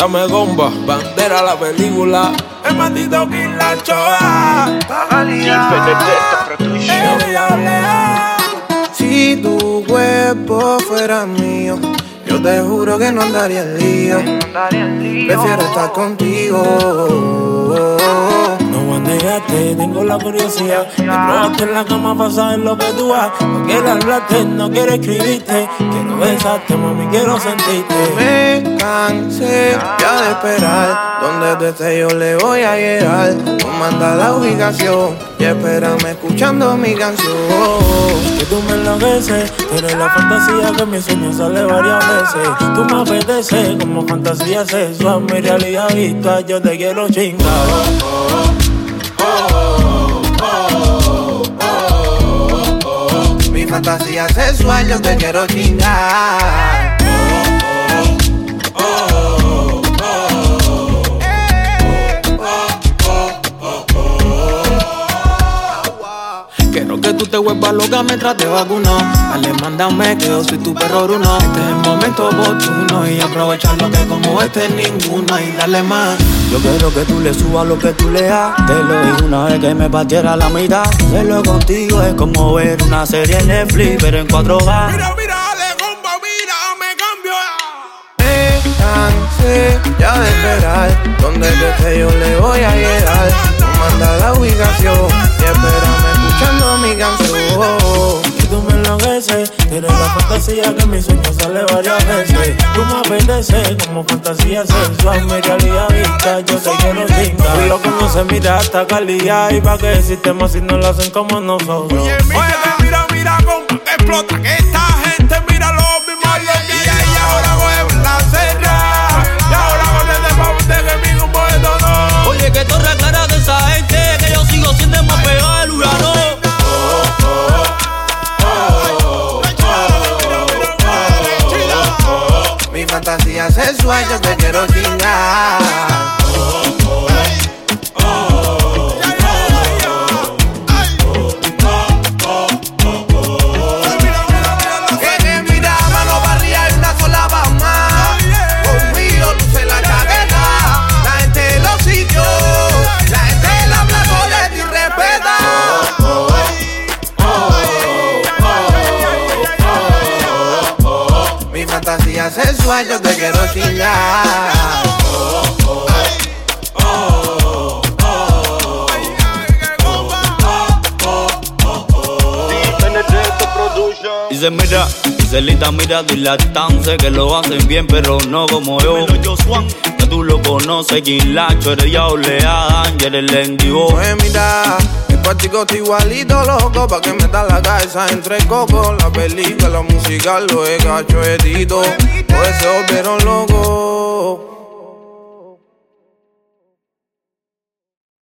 Dame gomba, bandera la película. El maldito Quilachoa. Si tu cuerpo fuera mío, yo te juro que no andaría en lío. Prefiero estar contigo. No bandeaste, tengo la curiosidad de probarte en la cama para saber lo que tú haces. No quiero hablarte, no quiero escribirte. Quiero besarte, mami, quiero sentirte. Me cansé ya de esperar. Donde tú estés yo le voy a llegar. Tú manda la ubicación y espérame escuchando mi canción. Que tú me enloqueces, tú eres la fantasía que en mis sueños sale varias veces. Tú me apeteces como fantasía sexual. Mi realidad virtual, yo te quiero chingar. Mi fantasía sexual, yo te quiero chingar. Quiero que tú te vuelvas loca mientras te vacuno. Dale, mándame que yo soy tu perro bruno. Este es el momento oportuno y aprovechar lo que como este ninguno y darle más. Yo quiero que tú le subas lo que tú le das. Te lo dije una vez que me partiera la mitad. Hacerlo contigo es como ver una serie en Netflix, pero en 4K. Mira, mira, dale compa, mira, me cambio. Me cansé ya de esperar. Donde tú estés yo le voy a llegar. Tú manda la ubicación y espérame escuchando mi canción. Que tú me enloqueces, tú eres la fantasía que en mis sueños sale varias veces. Tú me apeteces como fantasía sexual. Mi realidad vista, yo te quiero chingar. Lo que no se mira hasta calidad. Y pa' que el sistema si no lo hacen como nosotros. Oye, mira, mira, compa, que explota. Que esta gente mira los mismos y ahora coge la serra. Y ahora con el favor de que mi combo es todo. Oye, que torre cara de esa gente, que yo sigo siendo más pegado del huracán. Mi fantasía sexual, yo te quiero chingar. Que mira, mano para arriba y una sola pa' más. Conmigo luce la chaqueta. La gente de los sitios, la gente de la plaza y respeta. Mi fantasía sexual, yo te quiero chingar. Dice mira, dice Lita, mira, dile a Tance que lo hacen bien, pero no como yo. Que tú lo conoces, Quilacho, eres ya oleada, y eres lenguivo. Pues mira, el cuartico está igualito, loco, pa' que metas la cabeza entre cocos. La película, la música, lo he cacho edito. Pues se volvieron